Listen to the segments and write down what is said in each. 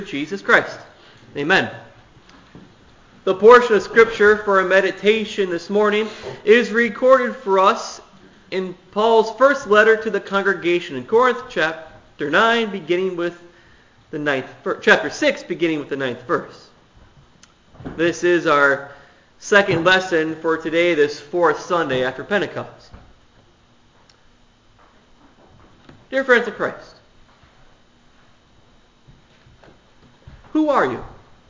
Jesus Christ. Amen. The portion of Scripture for our meditation this morning is recorded for us in Paul's first letter to the congregation in Corinth, chapter 9, beginning with the chapter 6, beginning with the 9th verse. This is our second lesson for today, this fourth Sunday after Pentecost. Dear friends of Christ, who are you?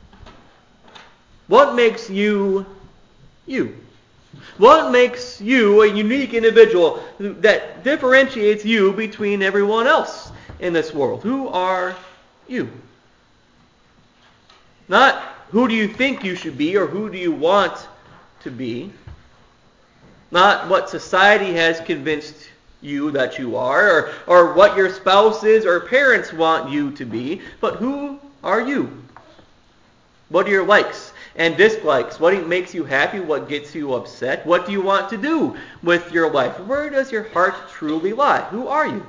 What makes you you? What makes you a unique individual that differentiates you between everyone else in this world? Who are you? Not who do you think you should be or who do you want to be. Not what society has convinced you that you are or what your spouses or parents want you to be, but who are you? What are your likes and dislikes? What makes you happy? What gets you upset? What do you want to do with your life? Where does your heart truly lie? Who are you?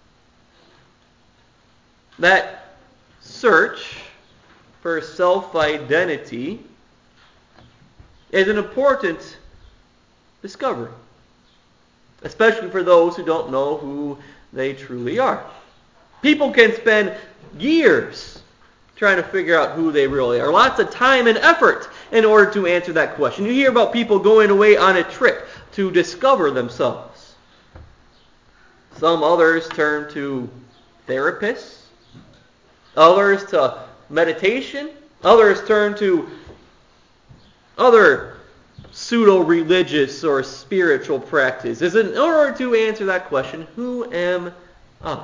That search for self-identity is an important discovery, especially for those who don't know who they truly are. People can spend years trying to figure out who they really are. Lots of time and effort in order to answer that question. You hear about people going away on a trip to discover themselves. Some others turn to therapists. Others to meditation. Others turn to other pseudo-religious or spiritual practices in order to answer that question, who am I?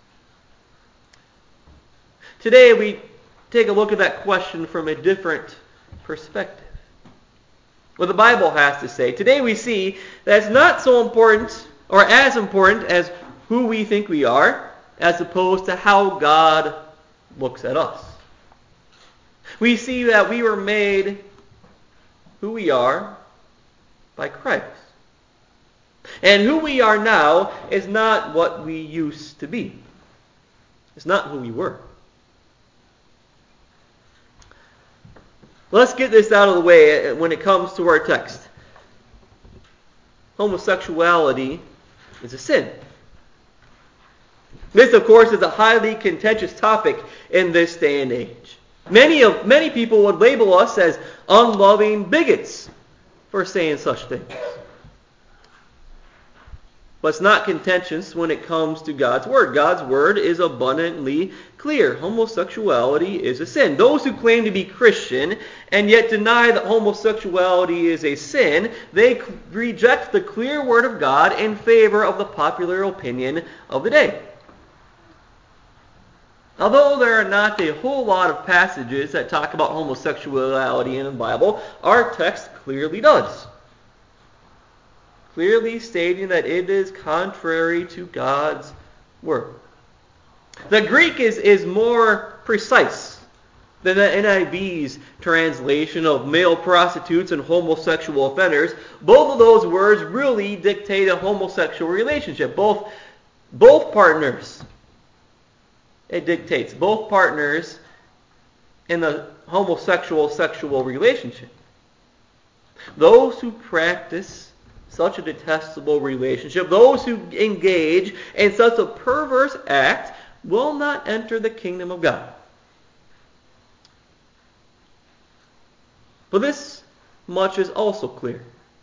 Today we take a look at that question from a different perspective. What the Bible has to say. Today we see that it's not so important or as important as who we think we are as opposed to how God looks at us. We see that we were made who we are by Christ. And who we are now is not what we used to be. It's not who we were. Let's get this out of the way when it comes to our text. Homosexuality is a sin. This, of course, is a highly contentious topic in this day and age. Many people would label us as unloving bigots for saying such things. But it's not contentious when it comes to God's Word. God's Word is abundantly clear. Homosexuality is a sin. Those who claim to be Christian and yet deny that homosexuality is a sin, they reject the clear Word of God in favor of the popular opinion of the day. Although there are not a whole lot of passages that talk about homosexuality in the Bible, our text clearly does. Clearly stating that it is contrary to God's Word. The Greek is more precise than the NIV's translation of male prostitutes and homosexual offenders. Both of those words really dictate a homosexual relationship. Both partners. It dictates both partners in the homosexual sexual relationship. Those who practice such a detestable relationship, those who engage in such a perverse act, will not enter the kingdom of God. But this much is also clear.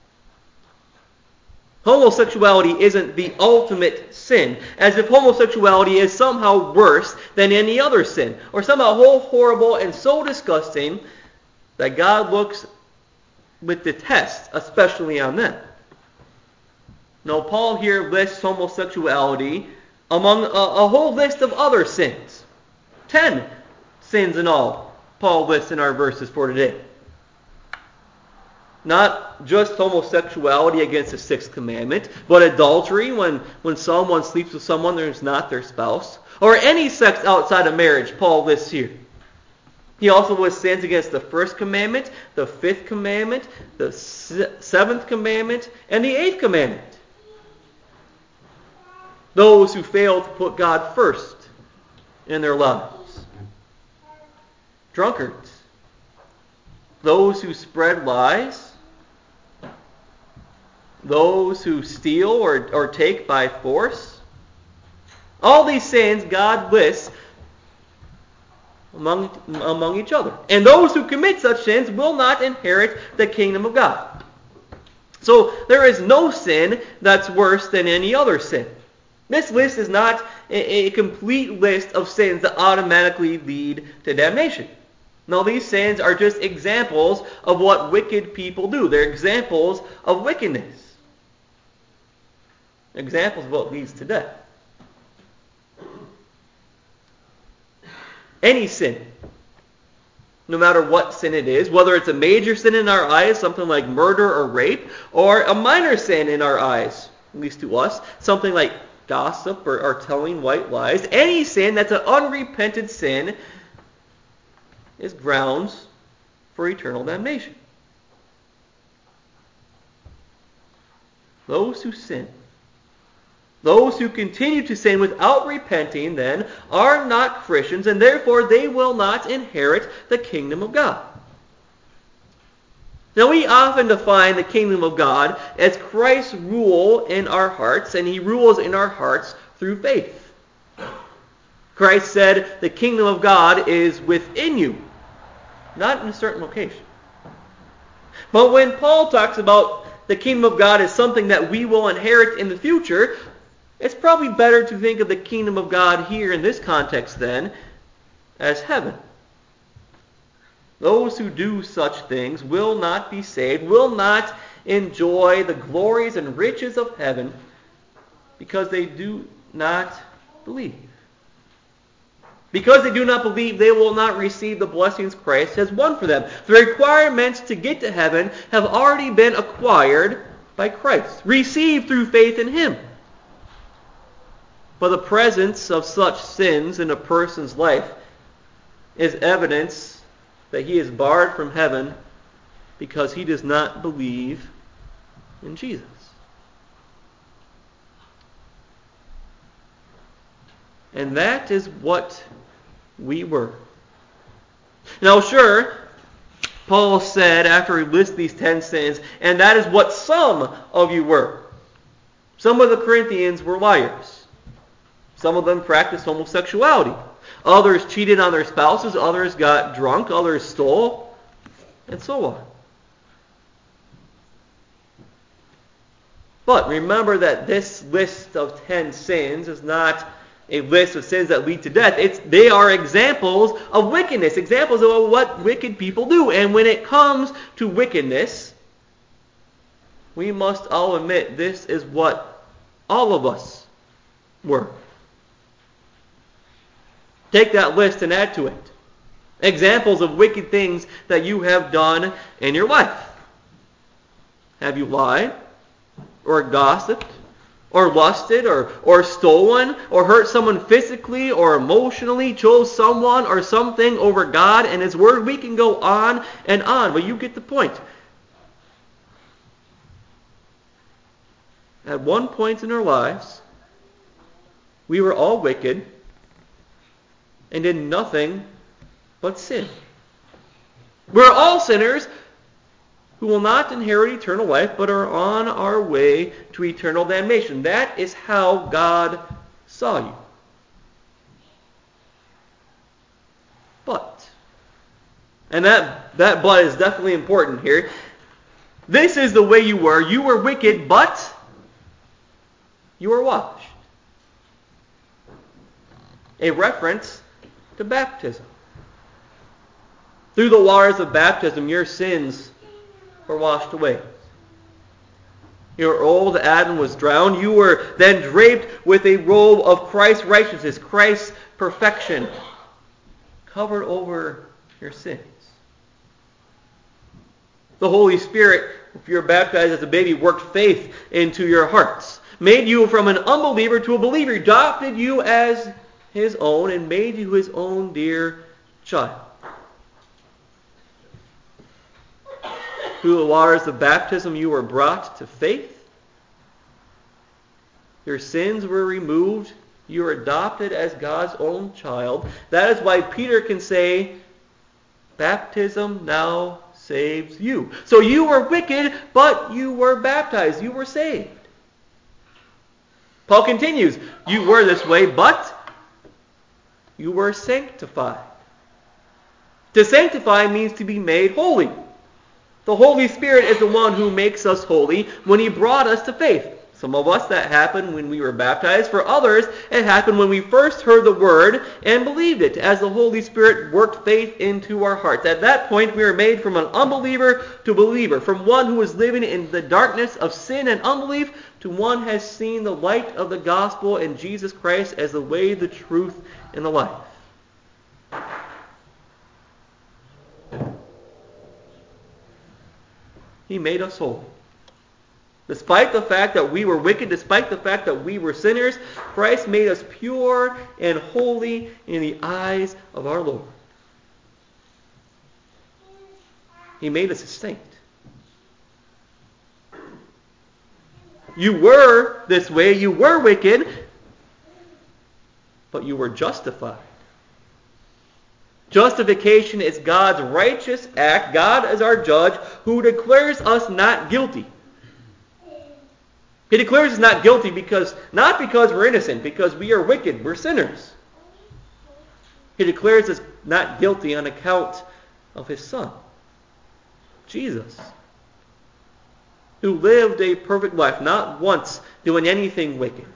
Homosexuality isn't the ultimate sin, as if homosexuality is somehow worse than any other sin, or somehow horrible and so disgusting that God looks with detest, especially on them. No, Paul here lists homosexuality among a whole list of other sins. 10 sins in all, Paul lists in our verses for today. Not just homosexuality against the sixth commandment, but adultery when someone sleeps with someone who's not their spouse, or any sex outside of marriage, Paul lists here. He also lists sins against the first commandment, the fifth commandment, the seventh commandment, and the eighth commandment. Those who fail to put God first in their lives. drunkards, those who spread lies, those who steal or take by force. All these sins God lists among each other. And those who commit such sins will not inherit the kingdom of God. So there is no sin that's worse than any other sin. This list is not a complete list of sins that automatically lead to damnation. No, these sins are just examples of what wicked people do. They're examples of wickedness. Examples of what leads to death. Any sin, no matter what sin it is, whether it's a major sin in our eyes, something like murder or rape, or a minor sin in our eyes, at least to us, something like gossip or telling white lies, any sin that's an unrepented sin is grounds for eternal damnation. Those who sin, those who continue to sin without repenting, then, are not Christians, and therefore they will not inherit the kingdom of God. Now, we often define the kingdom of God as Christ's rule in our hearts, and He rules in our hearts through faith. Christ said, the kingdom of God is within you, not in a certain location. But when Paul talks about the kingdom of God as something that we will inherit in the future, it's probably better to think of the kingdom of God here in this context then as heaven. Those who do such things will not be saved, will not enjoy the glories and riches of heaven because they do not believe. Because they do not believe, they will not receive the blessings Christ has won for them. The requirements to get to heaven have already been acquired by Christ, received through faith in Him. But the presence of such sins in a person's life is evidence that he is barred from heaven because he does not believe in Jesus. And that is what we were. Now, sure, Paul said after he lists these 10 sins, and that is what some of you were. Some of the Corinthians were liars. Some of them practiced homosexuality. Others cheated on their spouses. Others got drunk. Others stole. And so on. But remember that this list of 10 sins is not a list of sins that lead to death. They are examples of wickedness. Examples of what wicked people do. And when it comes to wickedness, we must all admit this is what all of us were. Take that list and add to it examples of wicked things that you have done in your life. Have you lied? Or gossiped? Or lusted? Or stolen? Or hurt someone physically or emotionally? Chose someone or something over God and His Word? We can go on and on, but you get the point. At one point in our lives, we were all wicked and did nothing but sin. We're all sinners who will not inherit eternal life, but are on our way to eternal damnation. That is how God saw you. But, and that but is definitely important here, this is the way you were. You were wicked, but you were washed. A reference to baptism. Through the waters of baptism, your sins were washed away. Your old Adam was drowned. You were then draped with a robe of Christ's righteousness, Christ's perfection, covered over your sins. The Holy Spirit, if you're baptized as a baby, worked faith into your hearts, made you from an unbeliever to a believer, adopted you as His own, and made you His own dear child. Through the waters of baptism, you were brought to faith. Your sins were removed. You were adopted as God's own child. That is why Peter can say Baptism now saves you. So you were wicked, but you were baptized. You were saved. Paul continues, you were this way, but you were sanctified. To sanctify means to be made holy. The Holy Spirit is the one who makes us holy when He brought us to faith. Some of us, that happened when we were baptized. For others, it happened when we first heard the Word and believed it, as the Holy Spirit worked faith into our hearts. At that point, we were made from an unbeliever to a believer, from one who was living in the darkness of sin and unbelief to one who has seen the light of the gospel and Jesus Christ as the way, the truth, and the life. He made us holy. Despite the fact that we were wicked, despite the fact that we were sinners, Christ made us pure and holy in the eyes of our Lord. He made us a saint. You were this way, you were wicked, but you were justified. Justification is God's righteous act. God is our judge who declares us not guilty. He declares us not guilty not because we're innocent, because we are wicked, we're sinners. He declares us not guilty on account of His Son, Jesus, who lived a perfect life, not once doing anything wicked,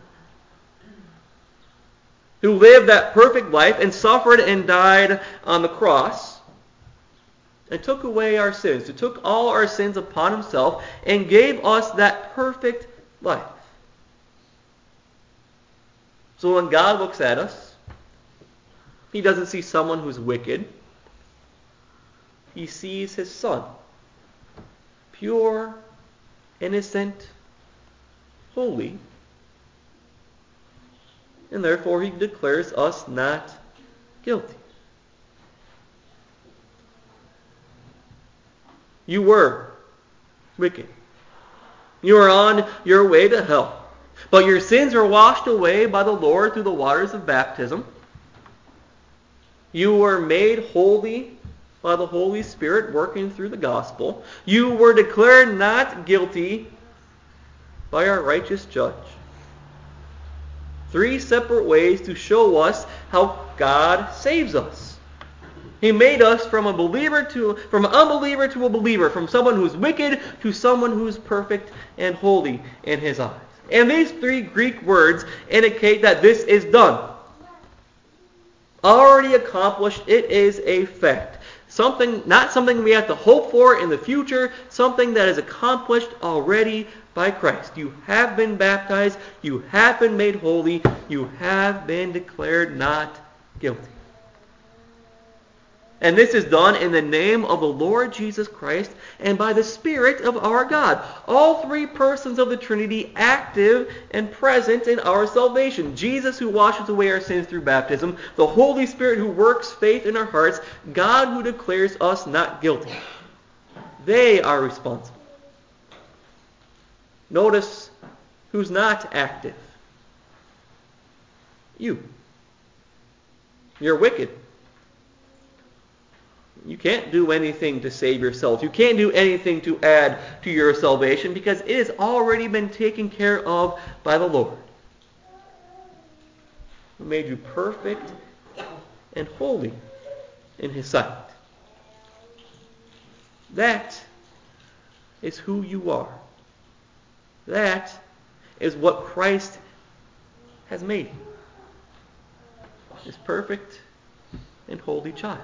who lived that perfect life and suffered and died on the cross and took away our sins, who took all our sins upon Himself and gave us that perfect life. So when God looks at us, He doesn't see someone who's wicked. He sees His Son, pure, innocent, holy, and therefore He declares us not guilty. You were wicked. You are on your way to hell. But your sins are washed away by the Lord through the waters of baptism. You were made holy by the Holy Spirit working through the gospel. You were declared not guilty by our righteous judge. 3 separate ways to show us how God saves us. He made us from an unbeliever to a believer, from someone who's wicked to someone who's perfect and holy in His eyes. And these 3 Greek words indicate that this is done. Already accomplished, it is a fact. Not something we have to hope for in the future, something that is accomplished already by Christ. You have been baptized, you have been made holy, you have been declared not guilty. And this is done in the name of the Lord Jesus Christ and by the Spirit of our God. All 3 persons of the Trinity active and present in our salvation. Jesus who washes away our sins through baptism. The Holy Spirit who works faith in our hearts. God who declares us not guilty. They are responsible. Notice who's not active. You. You're wicked. You can't do anything to save yourself. You can't do anything to add to your salvation because it has already been taken care of by the Lord, who made you perfect and holy in His sight. That is who you are. That is what Christ has made you. His perfect and holy child.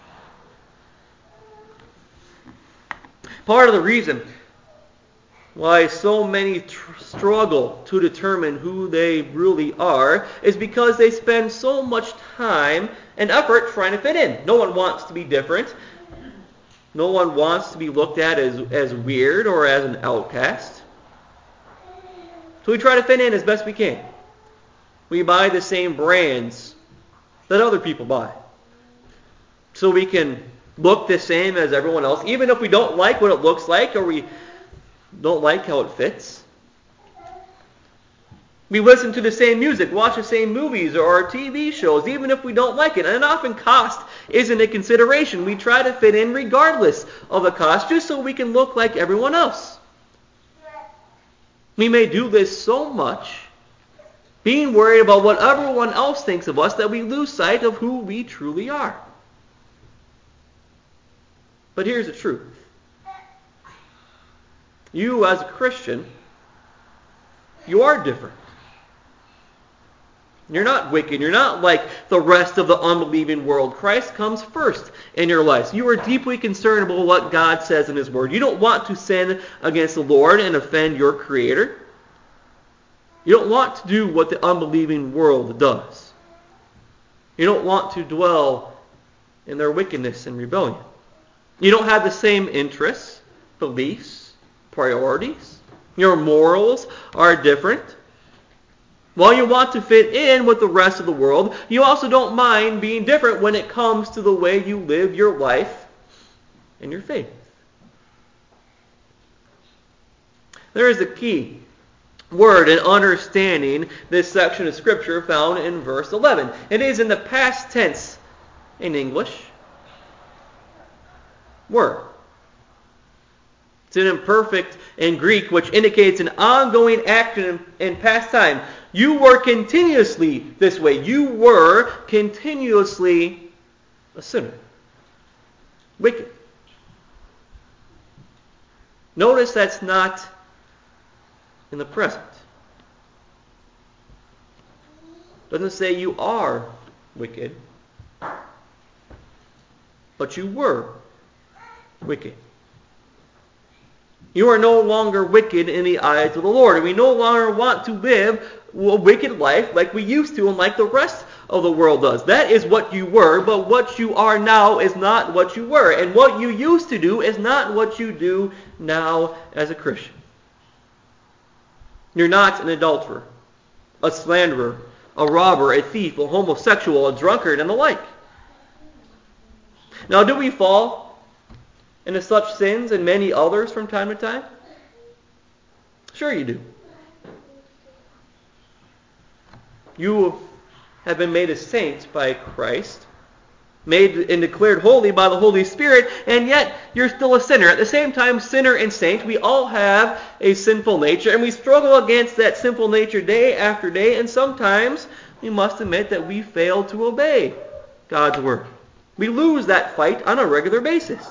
Part of the reason why so many struggle to determine who they really are is because they spend so much time and effort trying to fit in. No one wants to be different. No one wants to be looked at as weird or as an outcast. So we try to fit in as best we can. We buy the same brands that other people buy, so we can look the same as everyone else, even if we don't like what it looks like or we don't like how it fits. We listen to the same music, watch the same movies or TV shows, even if we don't like it. And it often costs isn't a consideration. We try to fit in regardless of the cost, just so we can look like everyone else. We may do this so much, being worried about what everyone else thinks of us, that we lose sight of who we truly are. But here's the truth. You, as a Christian, you are different. You're not wicked. You're not like the rest of the unbelieving world. Christ comes first in your life. You are deeply concerned about what God says in His Word. You don't want to sin against the Lord and offend your Creator. You don't want to do what the unbelieving world does. You don't want to dwell in their wickedness and rebellion. You don't have the same interests, beliefs, priorities. Your morals are different. While you want to fit in with the rest of the world, you also don't mind being different when it comes to the way you live your life and your faith. There is a key word in understanding this section of Scripture found in verse 11. It is in the past tense in English. Word. It's an imperfect in Greek, which indicates an ongoing action in past time. You were continuously this way. You were continuously a sinner. Wicked. Notice that's not in the present. It doesn't say you are wicked, but you were wicked. You are no longer wicked in the eyes of the Lord. And we no longer want to live a wicked life like we used to and like the rest of the world does. That is what you were, but what you are now is not what you were. And what you used to do is not what you do now as a Christian. You're not an adulterer, a slanderer, a robber, a thief, a homosexual, a drunkard, and the like. Now, do we fall into such sins and many others from time to time? Sure you do. You have been made a saint by Christ, made and declared holy by the Holy Spirit, and yet you're still a sinner. At the same time, sinner and saint, we all have a sinful nature, and we struggle against that sinful nature day after day, and sometimes we must admit that we fail to obey God's word. We lose that fight on a regular basis.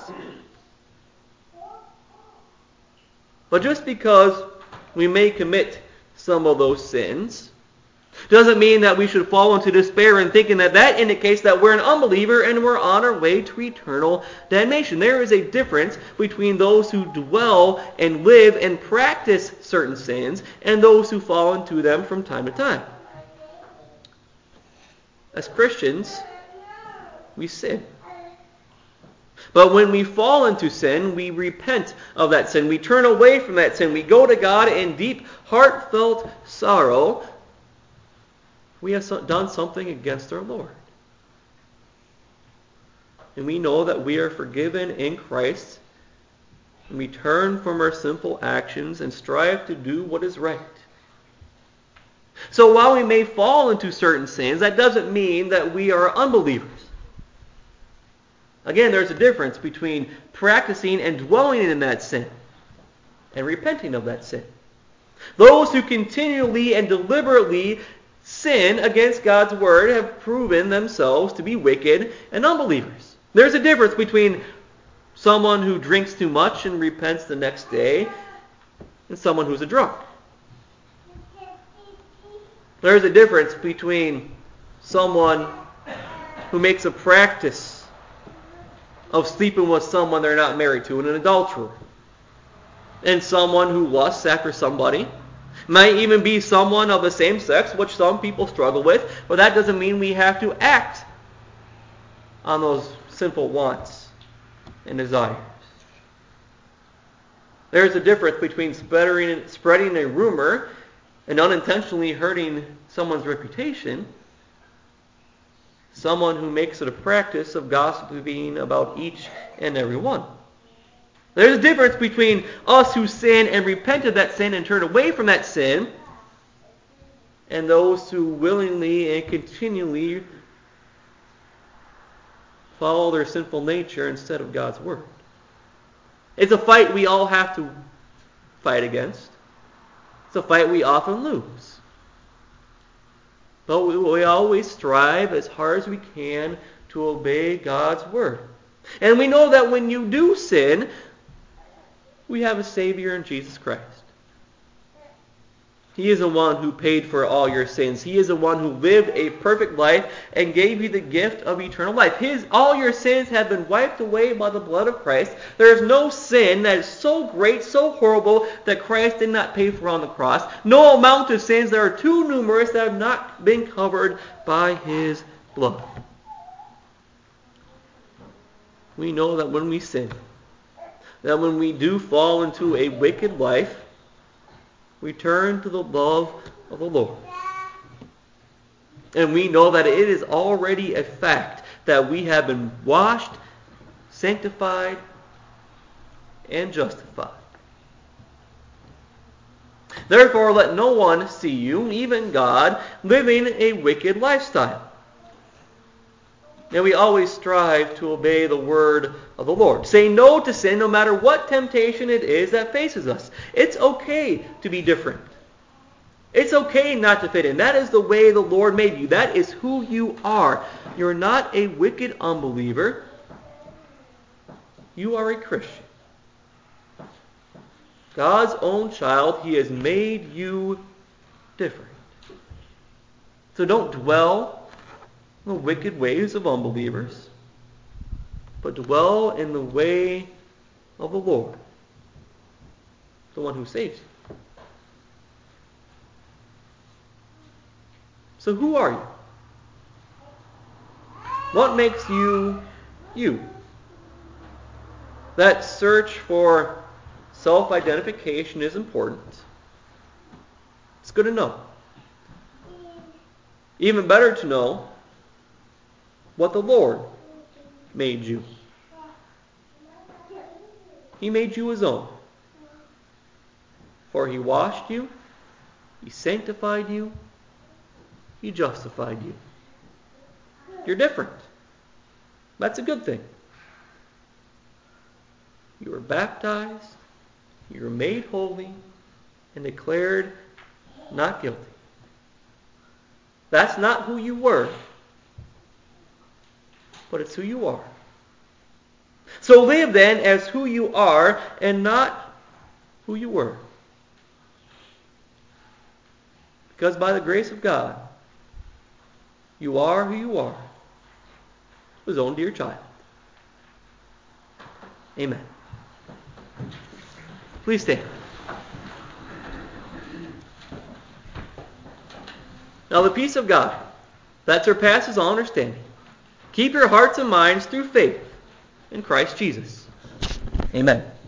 But just because we may commit some of those sins doesn't mean that we should fall into despair and thinking that that indicates that we're an unbeliever and we're on our way to eternal damnation. There is a difference between those who dwell and live and practice certain sins and those who fall into them from time to time. As Christians, we sin. But when we fall into sin, we repent of that sin. We turn away from that sin. We go to God in deep, heartfelt sorrow. We have done something against our Lord. And we know that we are forgiven in Christ. And we turn from our sinful actions and strive to do what is right. So while we may fall into certain sins, that doesn't mean that we are unbelievers. Again, there's a difference between practicing and dwelling in that sin and repenting of that sin. Those who continually and deliberately sin against God's word have proven themselves to be wicked and unbelievers. There's a difference between someone who drinks too much and repents the next day and someone who's a drunk. There's a difference between someone who makes a practice of sleeping with someone they're not married to, and an adulterer, and someone who lusts after somebody. Might even be someone of the same sex, which some people struggle with, but that doesn't mean we have to act on those sinful wants and desires. There's a difference between spreading a rumor and unintentionally hurting someone's reputation. Someone who makes it a practice of gossiping about each and every one. There's a difference between us who sin and repent of that sin and turn away from that sin, and those who willingly and continually follow their sinful nature instead of God's Word. It's a fight we all have to fight against. It's a fight we often lose. But we always strive as hard as we can to obey God's Word. And we know that when you do sin, we have a Savior in Jesus Christ. He is the one who paid for all your sins. He is the one who lived a perfect life and gave you the gift of eternal life. All your sins have been wiped away by the blood of Christ. There is no sin that is so great, so horrible, that Christ did not pay for on the cross. No amount of sins that are too numerous that have not been covered by His blood. We know that when we sin, that when we do fall into a wicked life, we turn to the love of the Lord. And we know that it is already a fact that we have been washed, sanctified, and justified. Therefore, let no one see you, even God, living a wicked lifestyle. And we always strive to obey the word of the Lord. Say no to sin no matter what temptation it is that faces us. It's okay to be different. It's okay not to fit in. That is the way the Lord made you. That is who you are. You're not a wicked unbeliever. You are a Christian. God's own child. He has made you different. So don't dwell the wicked ways of unbelievers, but dwell in the way of the Lord, the one who saves you. So who are you? What makes you you? That search for self-identification is important. It's good to know. Even better to know what the Lord made you. He made you His own. For He washed you, He sanctified you, He justified you. You're different. That's a good thing. You were baptized, you were made holy, and declared not guilty. That's not who you were, but it's who you are. So live then as who you are and not who you were. Because by the grace of God, you are who you are, His own dear child. Amen. Please stand. Now the peace of God, that surpasses all understanding, keep your hearts and minds through faith in Christ Jesus. Amen.